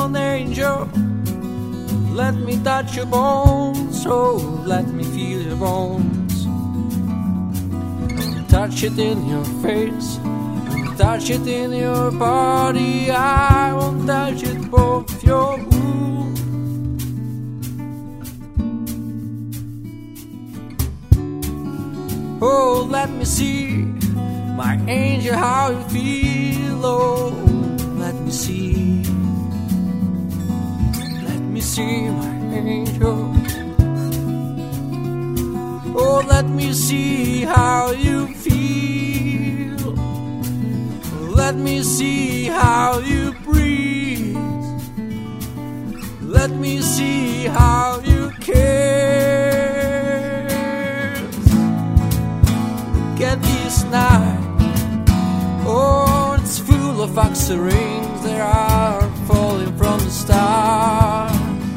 on, angel, let me touch your bones. Oh, let me feel your bones. Touch it in your face, touch it in your body. I won't touch it both your wounds. Oh, let me see, my angel, how you feel. Oh, let me see, my angel. Oh, let me see how you feel. Let me see how you breathe. Let me see how you care. Look at this night. Oh, it's full of oxy rings that are falling from the stars.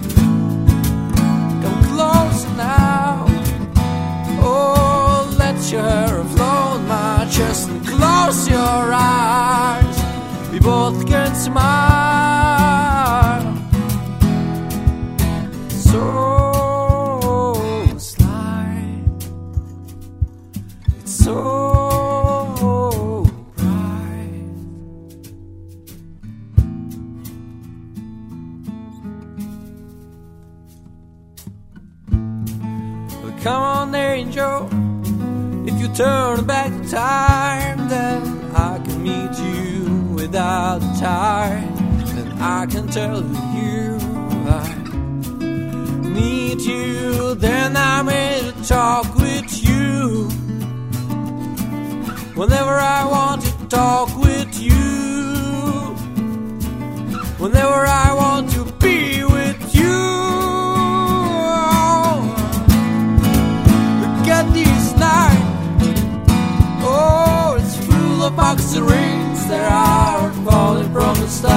Come closer now. Oh, let your hair flow on my chest and close your eyes. We both can smile. So slight, it's so bright. Well, come on, angel. If you turn back time, then I can meet you without a time. Then I can tell you I need you. Then I'm ready to talk with you. Whenever I want to talk with you. Whenever I want to be with you. Look at this night. Oh, it's full of oxy rings that are falling from the stars.